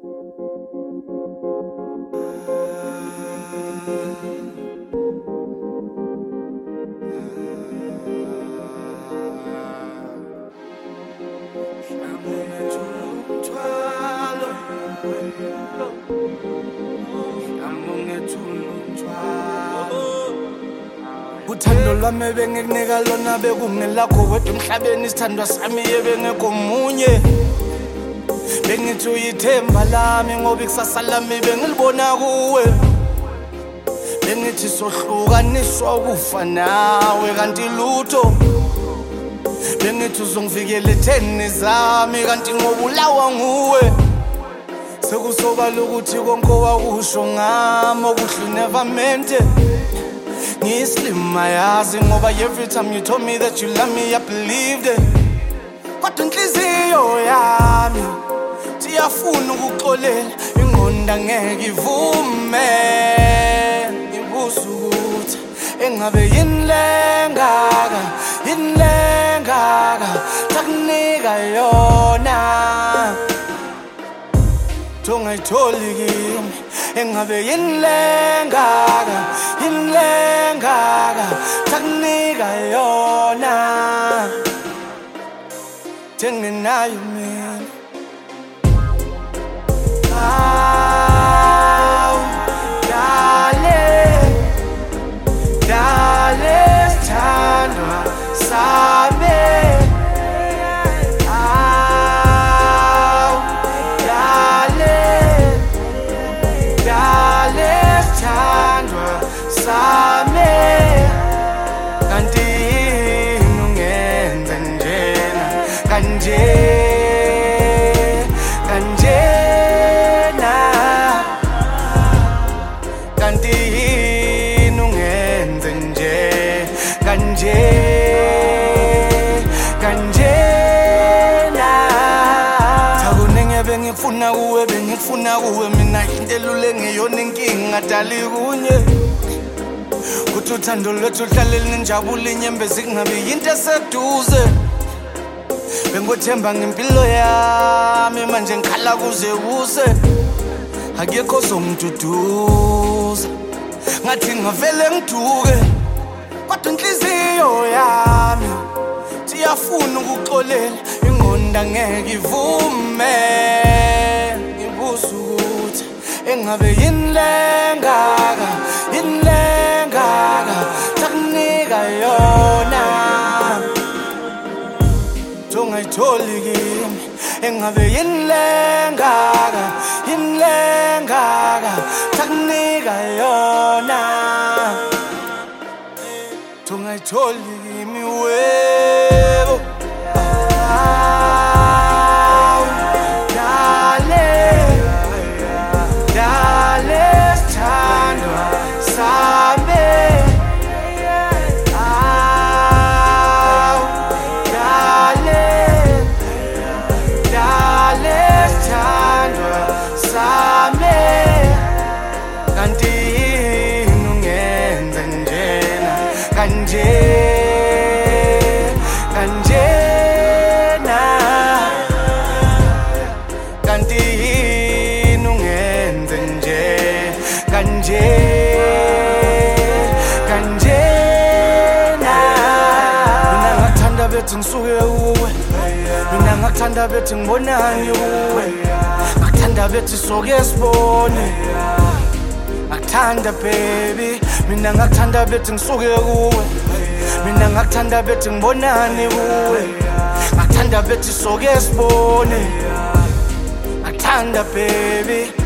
Uthando lwami bengikunika lona bekungelakho wedwa emhlabeni, isithandwa sami yebengekho munye. Bengithi uyithemba lami ngoba ikusasa lami bengilibona kuwe. Bengithi sohlukaniswa ukufa nawe kanti lutho. Bengithi uzongivikela etheni zami kanti ngobulawa nguwe. Sekusobala ukuthi konke wakusho ngami okuhle never meant it. Ngislim ayazi ngoba every time you told me that you love me I believed it. Kodwa inhliziyo yami siyafuna ukuxolela, ingqondo angeke ivume. Ngibuza ukuthi engabe yini lengaka takunika yona tongayitholi kimi. Engabe yini lengaka takunika yona tengenayo mina. Dale sithandwa sami. Sami kanti yini ungenze njena kanjena, kanti yini ungenze nje kanjena. Takuningi bengifuna kuwe mina into elule ngeyona inkinga dali kunye. Kuthi uthando lwethu hlalele ninjabule inyembezi kungabi yinto eseduze. Bengothemba ngempilo yami manje ngikhala kuze kuse. Akekho ozongiduduza ngathi ngavele ngiduke. Kodwa inhliziyo yami siyafuna ukuxolela, ingqondo angeke ivume. Ngibuza ukuthi engabe yini lengaka takunika yona tongayitholi kimi. Engabe yini lengaka takunika yona tongayitholi kimi webo. Dale sithandwa sami. Dale sithandwa sami kanti yini ungenze njena kanjena, kanti yini ungenze nje kanjena. Mina ngakuthanda bethi ngisuke kuwe, mina ngakuthanda bethi ngibonani kuwe, ngakuthanda bethi soke sibone. Ngakuthanda baby, mina ngakuthanda bethi ngisuke kuwe, mina ngakuthanda bethi ngibonani kuwe, ngakuthanda bethi soke sibone. Ngakuthanda baby.